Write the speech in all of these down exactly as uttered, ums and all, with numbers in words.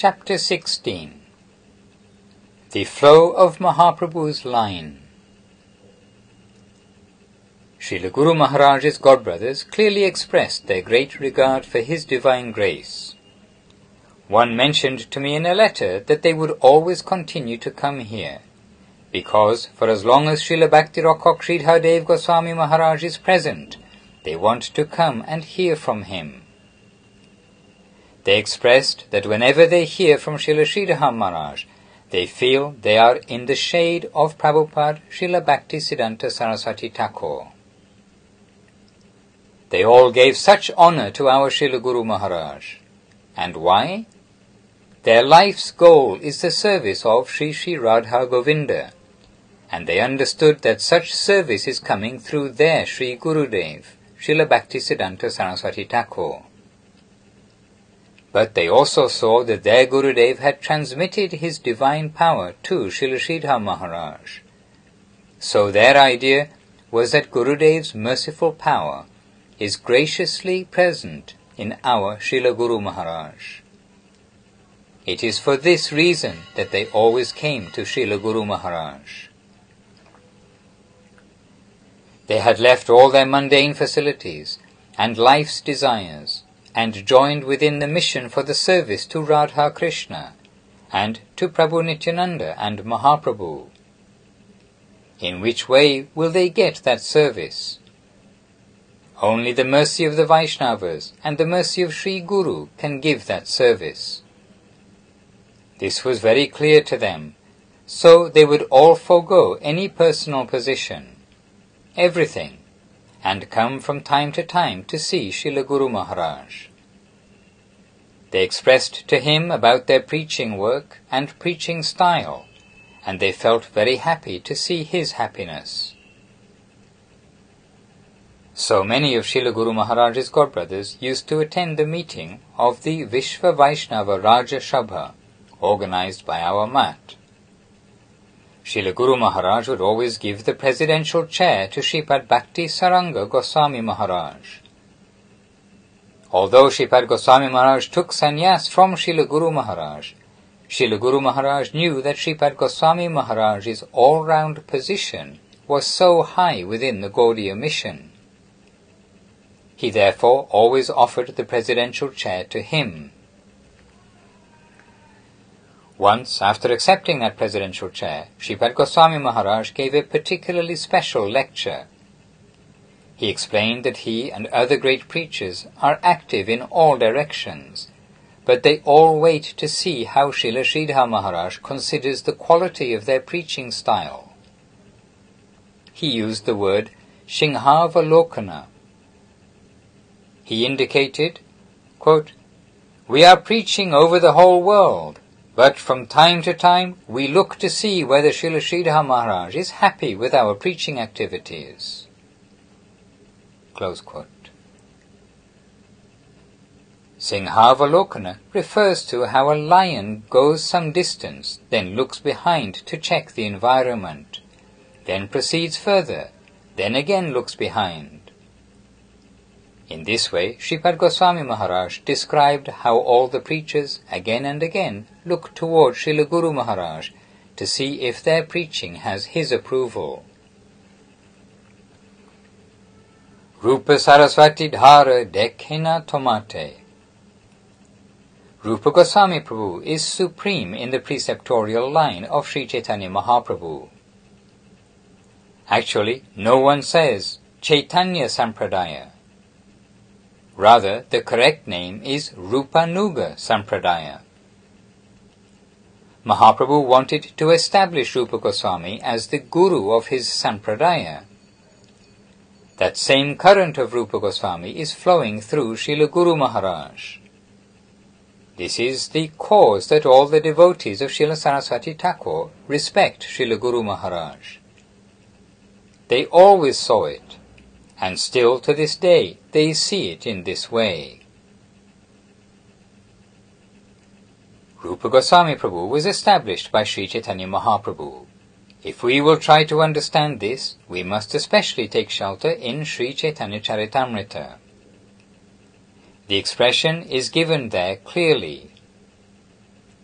Chapter sixteen. The Flow of Mahaprabhu's Line. Srila Guru Maharaj's godbrothers clearly expressed their great regard for his divine grace. One mentioned to me in a letter that they would always continue to come here, because for as long as Srila Bhakti Rakkhak Sridhar Dev Goswami Maharaj is present, they want to come and hear from him. They expressed that whenever they hear from Srila Sridhar Maharaj, they feel they are in the shade of Prabhupada Srila Bhakti Siddhanta Saraswati Thakur. They all gave such honor to our Srila Guru Maharaj. And why? Their life's goal is the service of Sri Sri Radha Govinda, and they understood that such service is coming through their Sri Gurudev, Srila Bhakti Siddhanta Saraswati Thakur. But they also saw that their Gurudev had transmitted his divine power to Srila Sridhar Maharaj. So their idea was that Gurudev's merciful power is graciously present in our Srila Guru Maharaj. It is for this reason that they always came to Srila Guru Maharaj. They had left all their mundane facilities and life's desires, and joined within the mission for the service to Radha Krishna, and to Prabhu Nityananda and Mahaprabhu. In which way will they get that service? Only the mercy of the Vaishnavas and the mercy of Sri Guru can give that service. This was very clear to them, so they would all forego any personal position, everything, and come from time to time to see Srila Guru Maharaj. They expressed to him about their preaching work and preaching style, and they felt very happy to see his happiness. So many of Srila Guru Maharaj's godbrothers used to attend the meeting of the Vishva Vaishnava Raja Sabha, organized by our Mat. Srila Guru Maharaj would always give the presidential chair to Shripad Bhakti Saranga Goswami Maharaj. Although Shripad Goswami Maharaj took sannyas from Srila Guru Maharaj, Srila Guru Maharaj knew that Shripad Goswami Maharaj's all-round position was so high within the Gaudiya mission. He therefore always offered the presidential chair to him. Once, after accepting that presidential chair, Shripad Goswami Maharaj gave a particularly special lecture. He explained that he and other great preachers are active in all directions, but they all wait to see how Srila Sridhar Maharaj considers the quality of their preaching style. He used the word Singhavalokana. He indicated, quote, "We are preaching over the whole world, but from time to time we look to see whether Srila Sridhar Maharaj is happy with our preaching activities." Close quote. Singhavalokana refers to how a lion goes some distance, then looks behind to check the environment, then proceeds further, then again looks behind. In this way, Shripad Goswami Maharaj described how all the preachers again and again look toward Srila Guru Maharaj to see if their preaching has his approval. Rupa Saraswati Dhara Dekhina Tomate. Rupa Goswami Prabhu is supreme in the preceptorial line of Sri Chaitanya Mahaprabhu. Actually, no one says Chaitanya Sampradaya. Rather, the correct name is Rupanuga Sampradaya. Mahaprabhu wanted to establish Rupa Goswami as the guru of his Sampradaya. That same current of Rupa Goswami is flowing through Srila Guru Maharaj. This is the cause that all the devotees of Srila Saraswati Thakur respect Srila Guru Maharaj. They always saw it, and still to this day they see it in this way. Rupa Goswami Prabhu was established by Sri Chaitanya Mahaprabhu. If we will try to understand this, we must especially take shelter in Sri Chaitanya Charitamrita. The expression is given there clearly.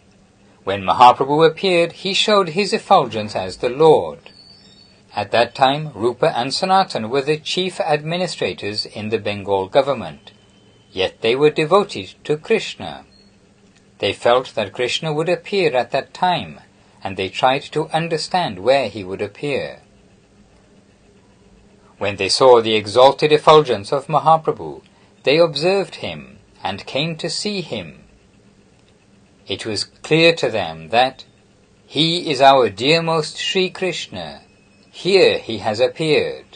When Mahaprabhu appeared, he showed his effulgence as the Lord. At that time, Rupa and Sanatan were the chief administrators in the Bengal government, yet they were devoted to Krishna. They felt that Krishna would appear at that time, and they tried to understand where he would appear. When they saw the exalted effulgence of Mahaprabhu, they observed him and came to see him. It was clear to them that he is our dearmost Sri Krishna. Here he has appeared.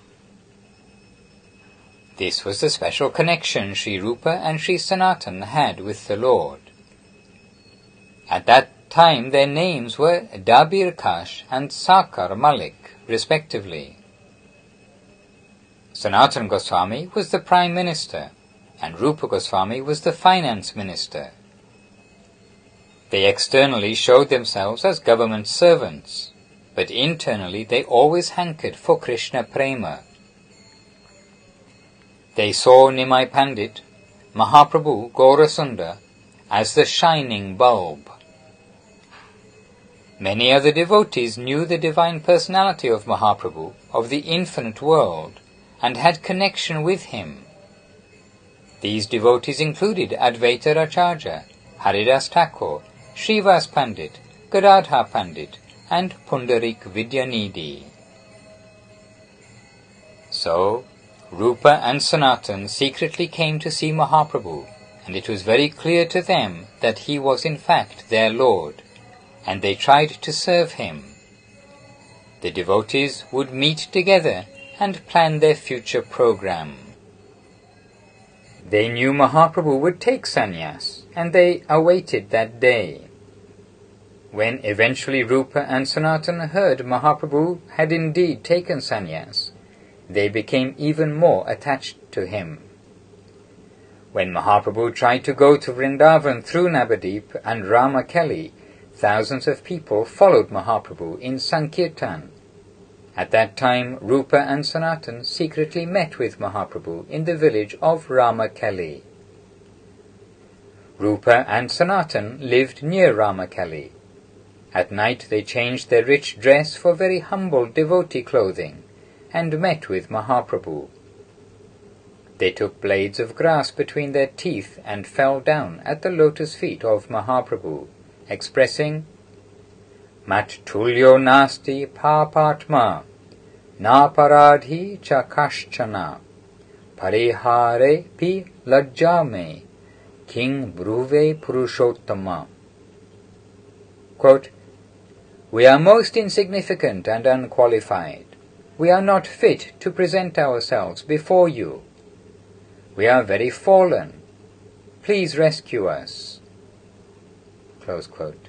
This was the special connection Sri Rupa and Sri Sanatan had with the Lord. At that time their names were Dabir Kash and Sakar Malik, respectively. Sanatan Goswami was the Prime Minister, and Rupa Goswami was the Finance Minister. They externally showed themselves as government servants, but internally they always hankered for Krishna Prema. They saw Nimai Pandit, Mahaprabhu Gaurasundar, as the shining bulb. Many other devotees knew the divine personality of Mahaprabhu, of the infinite world, and had connection with him. These devotees included Advaita Acharya, Haridas Thakur, Srivas Pandit, Gadadhar Pandit, and Pundarik Vidyanidhi. So, Rupa and Sanatan secretly came to see Mahaprabhu, and it was very clear to them that he was in fact their Lord, and they tried to serve him. The devotees would meet together and plan their future program. They knew Mahaprabhu would take sannyas, and they awaited that day. When eventually Rupa and Sanatan heard Mahaprabhu had indeed taken sannyas, they became even more attached to him. When Mahaprabhu tried to go to Vrindavan through Navadip and Ramakeli, thousands of people followed Mahaprabhu in Sankirtan. At that time, Rupa and Sanatan secretly met with Mahaprabhu in the village of Ramakeli. Rupa and Sanatan lived near Ramakeli. At night they changed their rich dress for very humble devotee clothing and met with Mahaprabhu. They took blades of grass between their teeth and fell down at the lotus feet of Mahaprabhu, expressing, Mat tulyo nasti papatma, na paradhi cha kashchana, parihare pi lajjame, king bruve purushottama. Quote, We are most insignificant and unqualified. We are not fit to present ourselves before you. We are very fallen. Please rescue us. Close quote.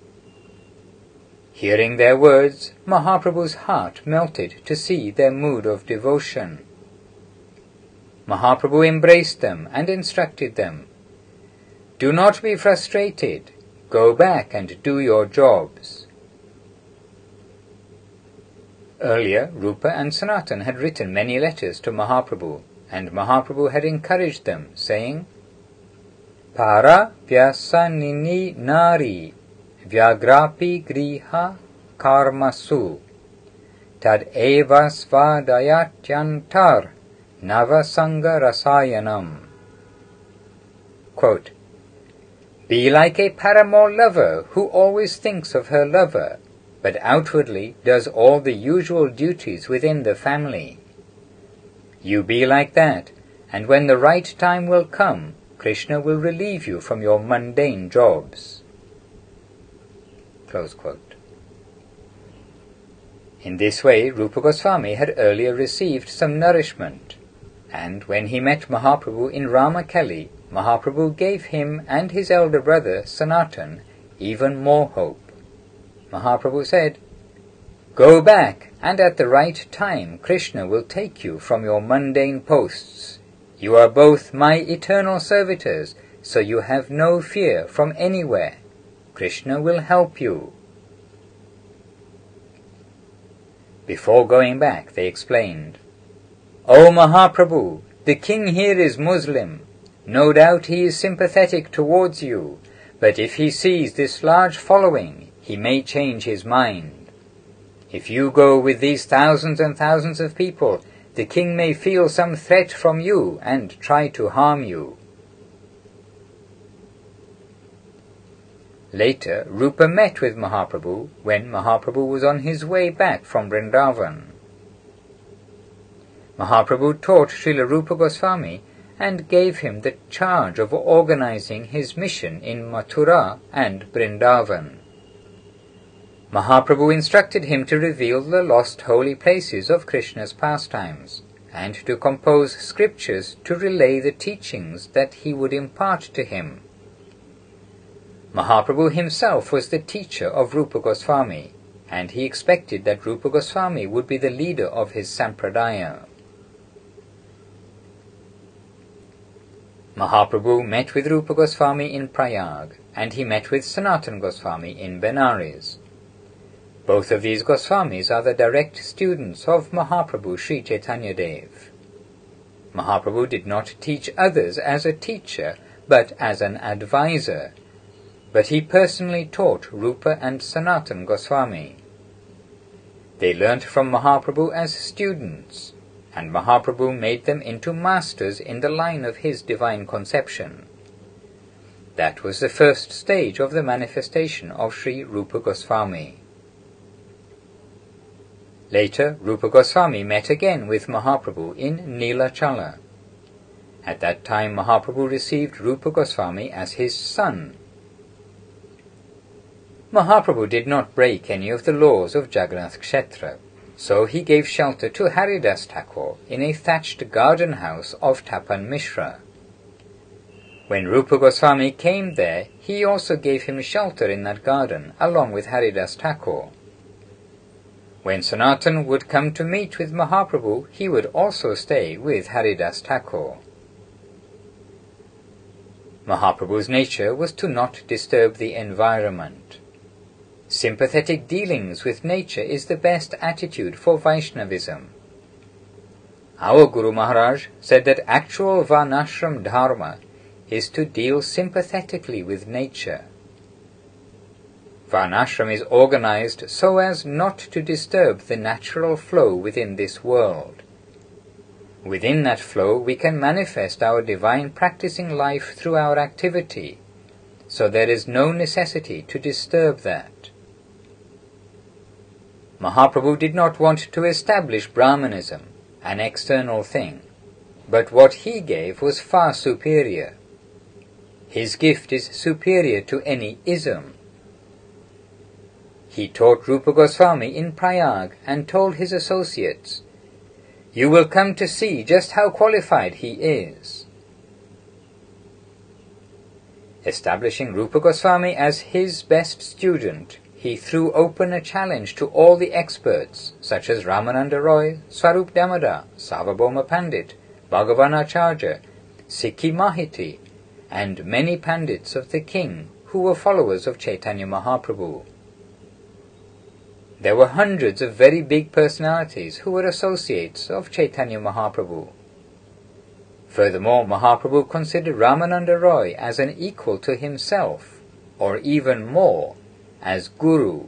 Hearing their words, Mahaprabhu's heart melted to see their mood of devotion. Mahaprabhu embraced them and instructed them, Do not be frustrated. Go back and do your jobs. Earlier, Rupa and Sanatan had written many letters to Mahaprabhu, and Mahaprabhu had encouraged them, saying, Para vyasanini nari vyagrapi griha karmasu tad eva svadayatyantar navasanga rasayanam. Quote, Be like a paramour lover who always thinks of her lover, but outwardly does all the usual duties within the family. You be like that, and when the right time will come, Krishna will relieve you from your mundane jobs. Close quote. In this way, Rupa Goswami had earlier received some nourishment, and when he met Mahaprabhu in Ramakeli, Mahaprabhu gave him and his elder brother Sanatan even more hope. Mahaprabhu said, Go back, and at the right time Krishna will take you from your mundane posts. You are both my eternal servitors, so you have no fear from anywhere. Krishna will help you. Before going back, they explained, O Mahaprabhu, the king here is Muslim. No doubt he is sympathetic towards you, But if he sees this large following, he may change his mind. If you go with these thousands and thousands of people, the king may feel some threat from you and try to harm you." Later, Rupa met with Mahaprabhu when Mahaprabhu was on his way back from Vrindavan. Mahaprabhu taught Srila Rupa Goswami and gave him the charge of organizing his mission in Mathura and Vrindavan. Mahaprabhu instructed him to reveal the lost holy places of Krishna's pastimes, and to compose scriptures to relay the teachings that he would impart to him. Mahaprabhu himself was the teacher of Rupa Goswami, and he expected that Rupa Goswami would be the leader of his sampradaya. Mahaprabhu met with Rupa Goswami in Prayag, and he met with Sanatana Goswami in Benares. Both of these Goswamis are the direct students of Mahaprabhu Sri Chaitanya Dev. Mahaprabhu did not teach others as a teacher, but as an advisor, but he personally taught Rupa and Sanatana Goswami. They learnt from Mahaprabhu as students, and Mahaprabhu made them into masters in the line of his divine conception. That was the first stage of the manifestation of Sri Rupa Goswami. Later, Rupa Goswami met again with Mahaprabhu in Nilachala. At that time, Mahaprabhu received Rupa Goswami as his son. Mahaprabhu did not break any of the laws of Jagannath Kshetra, so he gave shelter to Haridas Thakur in a thatched garden house of Tapan Mishra. When Rupa Goswami came there, he also gave him shelter in that garden, along with Haridas Thakur. When Sanatan would come to meet with Mahaprabhu, he would also stay with Haridas Thakur. Mahaprabhu's nature was to not disturb the environment. Sympathetic dealings with nature is the best attitude for Vaishnavism. Our Guru Maharaj said that actual Varnashram Dharma is to deal sympathetically with nature. Varnashram is organized so as not to disturb the natural flow within this world. Within that flow we can manifest our divine practicing life through our activity, so there is no necessity to disturb that. Mahaprabhu did not want to establish Brahmanism, an external thing, but what he gave was far superior. His gift is superior to any ism. He taught Rupa Goswami in Prayag and told his associates, "You will come to see just how qualified he is." Establishing Rupa Goswami as his best student, he threw open a challenge to all the experts, such as Ramananda Roy, Swarup Damodar, Sarvabhauma Pandit, Bhagavanacharya, Sikhi Mahiti, and many Pandits of the king who were followers of Chaitanya Mahaprabhu. There were hundreds of very big personalities who were associates of Chaitanya Mahaprabhu. Furthermore, Mahaprabhu considered Ramananda Roy as an equal to himself, or even more, as Guru.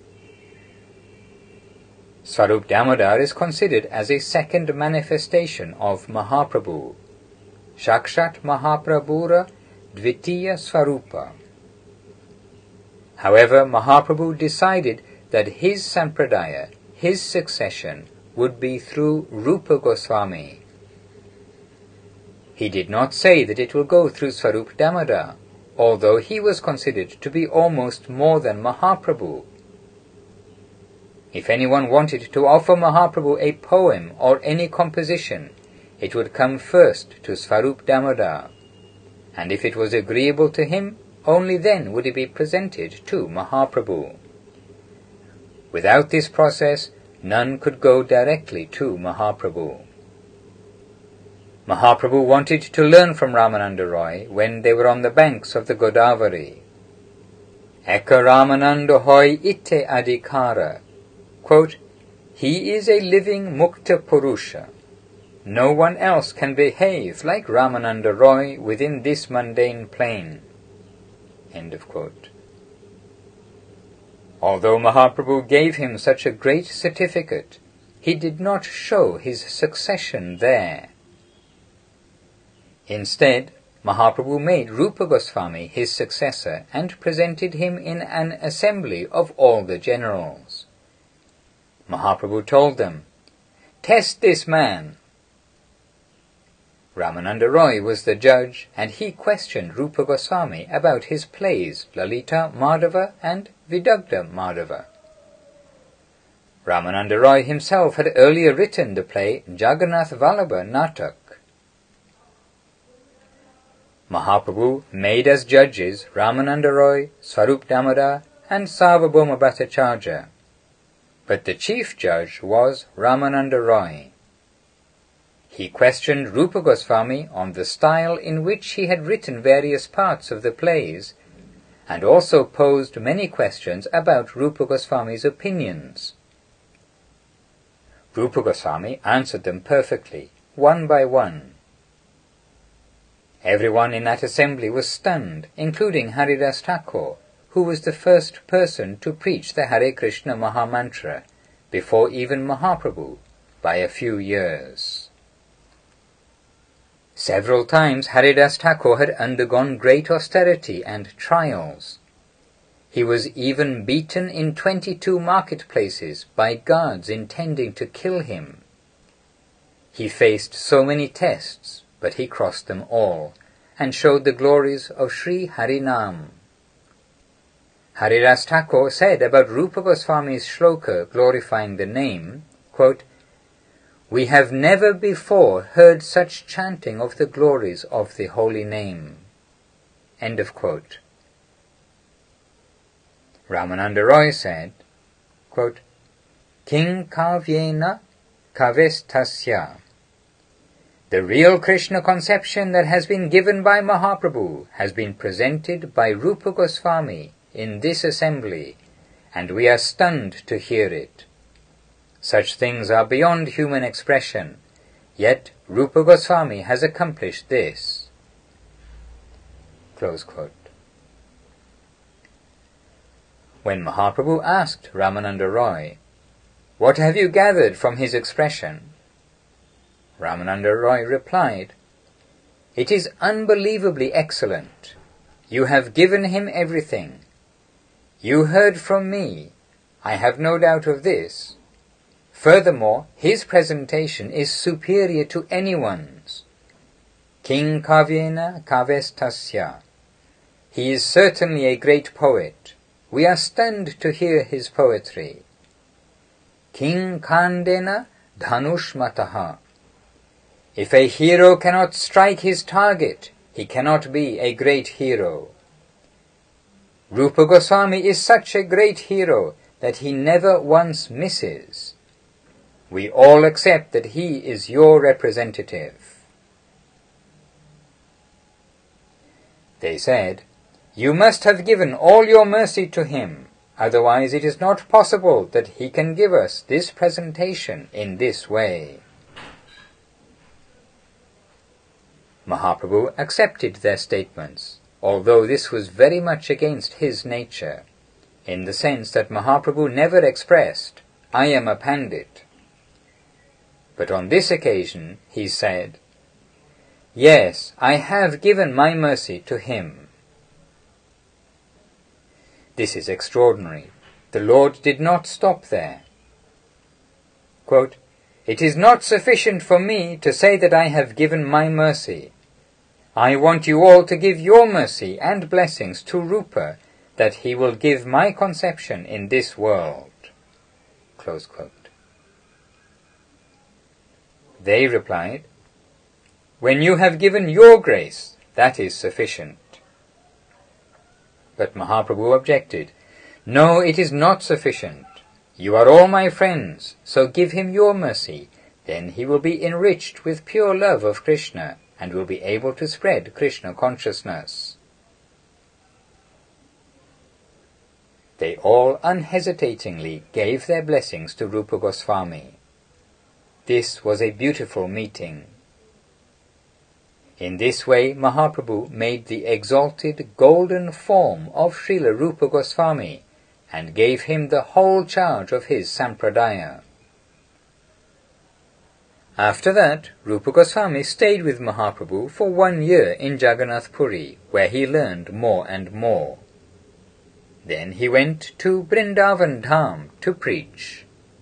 Swarup Damodar is considered as a second manifestation of Mahaprabhu. Shakshat Mahaprabhura Dvitiya Swarupa. However, Mahaprabhu decided that his sampradaya, his succession, would be through Rupa Goswami. He did not say that it will go through Swarup Damodar, although he was considered to be almost more than Mahaprabhu. If anyone wanted to offer Mahaprabhu a poem or any composition, it would come first to Swarup Damodar, and if it was agreeable to him, only then would it be presented to Mahaprabhu. Without this process, none could go directly to Mahaprabhu. Mahaprabhu wanted to learn from Ramananda Roy when they were on the banks of the Godavari. Eka Ramananda hoy itte adhikara. Quote, "He is a living Mukta Purusha. No one else can behave like Ramananda Roy within this mundane plane." End of quote. Although Mahaprabhu gave him such a great certificate, he did not show his succession there. Instead, Mahaprabhu made Rupa Goswami his successor and presented him in an assembly of all the generals. Mahaprabhu told them, "Test this man." Ramananda Roy was the judge, and he questioned Rupa Goswami about his plays Lalita Madhava and Vidagdha Madhava. Ramananda Roy himself had earlier written the play Jagannath Vallabha Natak. Mahaprabhu made as judges Ramananda Roy, Swarup Damodar, and Sarvabhauma Bhattacharya, but the chief judge was Ramananda Roy. He questioned Rupa Goswami on the style in which he had written various parts of the plays, and also posed many questions about Rupa Goswami's opinions. Rupa Goswami answered them perfectly, one by one. Everyone in that assembly was stunned, including Haridas Thakur, who was the first person to preach the Hare Krishna Mahamantra, before even Mahaprabhu, by a few years. Several times Haridas Thakur had undergone great austerity and trials. He was even beaten in twenty-two marketplaces by guards intending to kill him. He faced so many tests, but he crossed them all, and showed the glories of Sri Harinam. Haridas Thakur said about Rupa Goswami's shloka glorifying the name, quote, "We have never before heard such chanting of the glories of the holy name." End of quote. Ramananda Roy said, quote, "King kavyena kavestasya." The real Krishna conception that has been given by Mahaprabhu has been presented by Rupa Goswami in this assembly, and we are stunned to hear it. Such things are beyond human expression, yet Rupa Goswami has accomplished this. Close quote. When Mahaprabhu asked Ramananda Roy, "What have you gathered from his expression?" Ramananda Roy replied, "It is unbelievably excellent. You have given him everything. You heard from me. I have no doubt of this. Furthermore, his presentation is superior to anyone's. King kavyena kavestasya. He is certainly a great poet. We are stunned to hear his poetry. King kandena dhanushmataha. If a hero cannot strike his target, he cannot be a great hero. Rupa Goswami is such a great hero that he never once misses. We all accept that he is your representative." They said, "You must have given all your mercy to him, otherwise it is not possible that he can give us this presentation in this way." Mahaprabhu accepted their statements, although this was very much against his nature, in the sense that Mahaprabhu never expressed, "I am a Pandit." But on this occasion he said, "Yes, I have given my mercy to him." This is extraordinary. The Lord did not stop there. Quote, "It is not sufficient for me to say that I have given my mercy. I want you all to give your mercy and blessings to Rupa, that he will give my conception in this world." Close quote. They replied, "When you have given your grace, that is sufficient." But Mahaprabhu objected, "No, it is not sufficient. You are all my friends, so give him your mercy. Then he will be enriched with pure love of Krishna and will be able to spread Krishna consciousness." They all unhesitatingly gave their blessings to Rupa Goswami. This was a beautiful meeting. In this way, Mahaprabhu made the exalted golden form of Srila Rupa Goswami and gave him the whole charge of his sampradaya. After that, Rupa Goswami stayed with Mahaprabhu for one year in Jagannath Puri, where he learned more and more. Then he went to Vrindavan Dham to preach.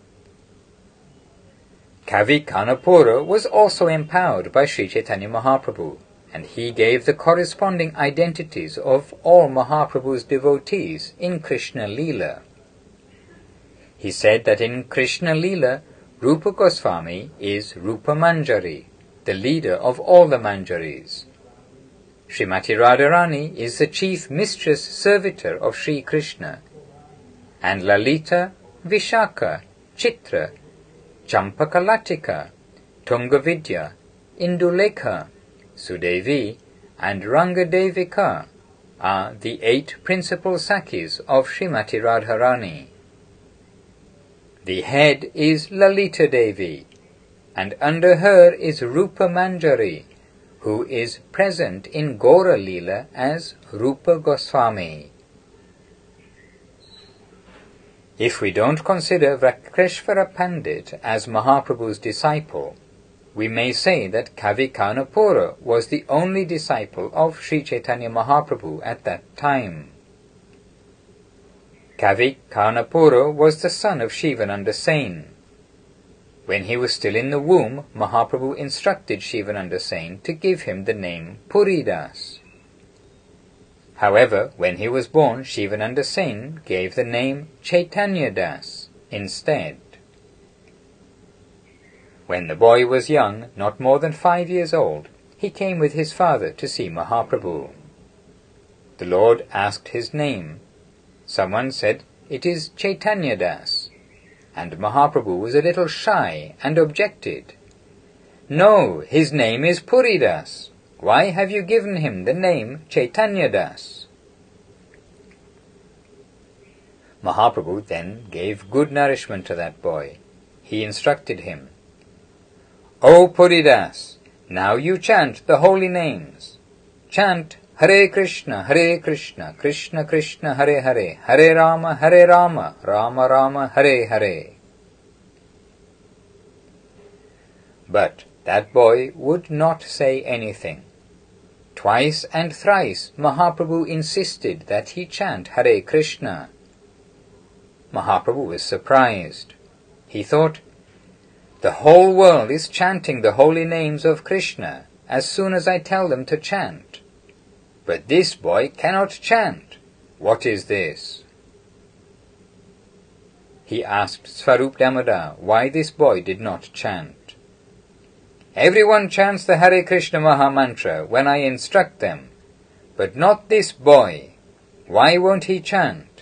Kavi Kanapura was also empowered by Sri Chaitanya Mahaprabhu, and he gave the corresponding identities of all Mahaprabhu's devotees in Krishna Leela. He said that in Krishna Leela, Rupa Goswami is Rupa Manjari, the leader of all the Manjaris. Srimati Radharani is the chief mistress servitor of Sri Krishna, and Lalita, Vishaka, Chitra, Champakalatika, Tungavidya, Indulekha, Sudevi, and Rangadevika are the eight principal Sakhis of Srimati Radharani. The head is Lalita Devi, and under her is Rupa Manjari, who is present in Gaura Leela as Rupa Goswami. If we don't consider Vrakreshvara Pandit as Mahaprabhu's disciple, we may say that Kavi Kanapura was the only disciple of Sri Chaitanya Mahaprabhu at that time. Kavi Kanapura was the son of Shivananda Sen. When he was still in the womb, Mahaprabhu instructed Shivananda Sen to give him the name Puridas. However, when he was born, Shivananda Sen gave the name Chaitanya Das instead. When the boy was young, not more than five years old, he came with his father to see Mahaprabhu. The Lord asked his name. Someone said, "It is Chaitanya Das," and Mahaprabhu was a little shy and objected. "No, his name is Puridas. Why have you given him the name Chaitanya Das?" Mahaprabhu then gave good nourishment to that boy. He instructed him, "O Puridas, now you chant the holy names. Chant Hare Krishna, Hare Krishna, Krishna Krishna, Hare Hare, Hare Rama, Hare Rama, Rama Rama, Hare Hare." But that boy would not say anything. Twice and thrice Mahaprabhu insisted that he chant Hare Krishna. Mahaprabhu was surprised. He thought, the whole world is chanting the holy names of Krishna as soon as I tell them to chant. But this boy cannot chant. What is this? He asked Swarup Damodar why this boy did not chant. "Everyone chants the Hare Krishna Maha Mantra when I instruct them, but not this boy. Why won't he chant?"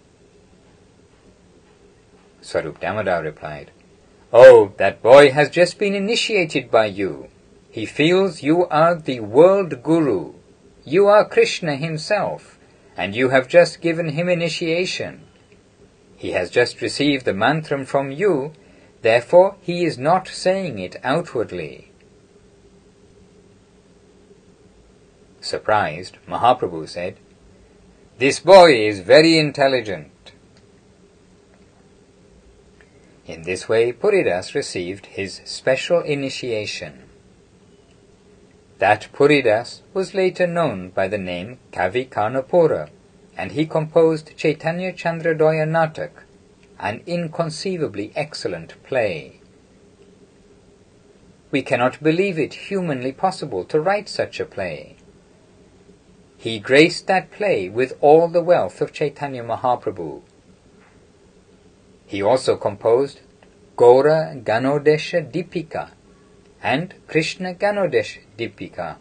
Swarup Damodar replied, "Oh, that boy has just been initiated by you. He feels you are the world guru. You are Krishna himself, and you have just given him initiation. He has just received the mantram from you, therefore he is not saying it outwardly." Surprised, Mahaprabhu said, "This boy is very intelligent." In this way, Puridas received his special initiation. That Puridas was later known by the name Kavi Kanapura, and he composed Chaitanya Chandradoya Natak, an inconceivably excellent play. We cannot believe it humanly possible to write such a play. He graced that play with all the wealth of Chaitanya Mahaprabhu. He also composed Gaura Ganodesha Dipika and Krishna Ganodesha Dipika.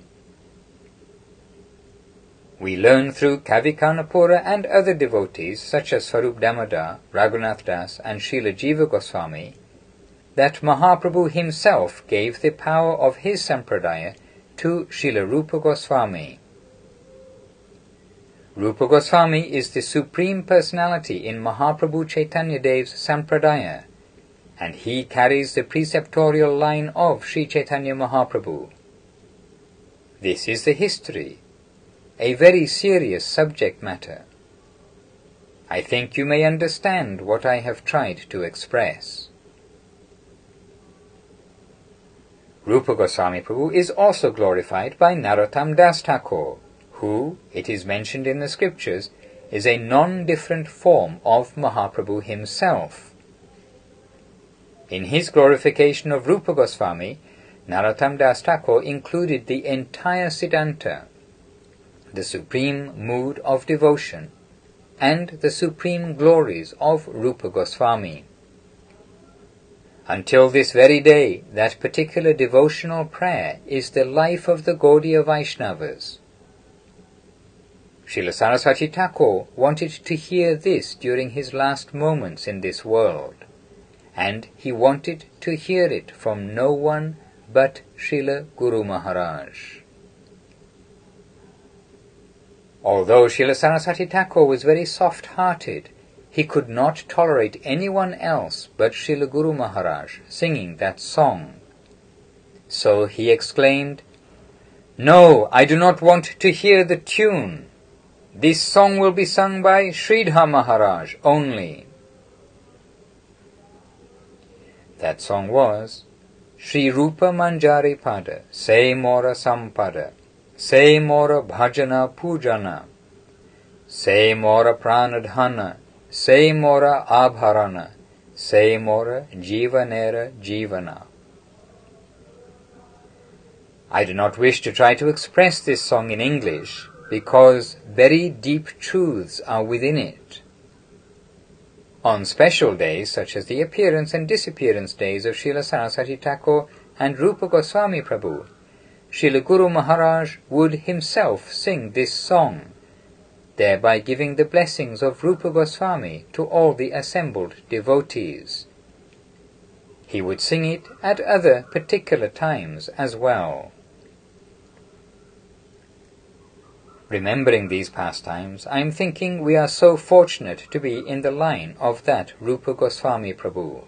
We learn through Kavi Kanapura and other devotees such as Swarup Damodar, Raghunath Das and Srila Jiva Goswami that Mahaprabhu himself gave the power of his sampradaya to Srila Rupa Goswami. Rupa Goswami is the Supreme Personality in Mahaprabhu Chaitanya Dev's sampradaya, and he carries the preceptorial line of Sri Chaitanya Mahaprabhu. This is the history, a very serious subject matter. I think you may understand what I have tried to express. Rupa Goswami Prabhu is also glorified by Narottam Das Thakur, who, it is mentioned in the scriptures, is a non-different form of Mahaprabhu himself. In his glorification of Rupa Goswami, Narottam Das Thakur included the entire Siddhanta, the supreme mood of devotion, and the supreme glories of Rupa Goswami. Until this very day, that particular devotional prayer is the life of the Gaudiya Vaishnavas. Srila Saraswati Thakur wanted to hear this during his last moments in this world, and he wanted to hear it from no one but Srila Guru Maharaj. Although Srila Saraswati Thakur was very soft-hearted, he could not tolerate anyone else but Srila Guru Maharaj singing that song. So he exclaimed, "No, I do not want to hear the tune. This song will be sung by Sridhar Maharaj only." That song was, "Shri Rupa Manjari Pada, Se Mora Sampada, Se Mora Bhajana Pujana, Se Mora Pranadhana, Se Mora Abharana, Se Mora Jivanera Jivana." I do not wish to try to express this song in English, because very deep truths are within it. On special days, such as the appearance and disappearance days of Srila Saraswati Thakur and Rupa Goswami Prabhu, Srila Guru Maharaj would himself sing this song, thereby giving the blessings of Rupa Goswami to all the assembled devotees. He would sing it at other particular times as well. Remembering these pastimes, I am thinking we are so fortunate to be in the line of that Rupa Goswami Prabhu.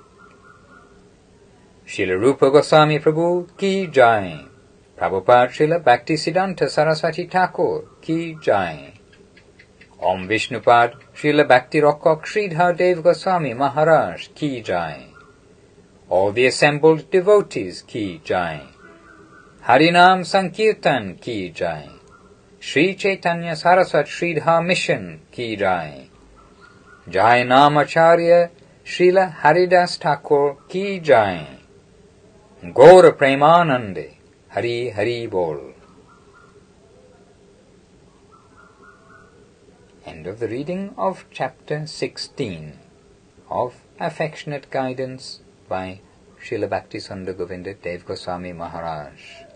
Srila Rupa Goswami Prabhu ki jai. Prabhupada Srila Bhaktisiddhanta Saraswati Thakur ki jai. Om Vishnupad Srila Bhakti Rakkhak Sridhar Dev Goswami Maharaj ki jai. All the assembled devotees ki jai. Harinam Sankirtan ki jai. Sri Chaitanya Saraswat Sridhar Mission ki jai. Jai Namacharya Srila Haridas Thakur ki jai. Gaura Premanande Hari Hari Bol. End of the reading of chapter sixteen of Affectionate Guidance by Srila Bhaktisundar Govinda Dev Goswami Maharaj.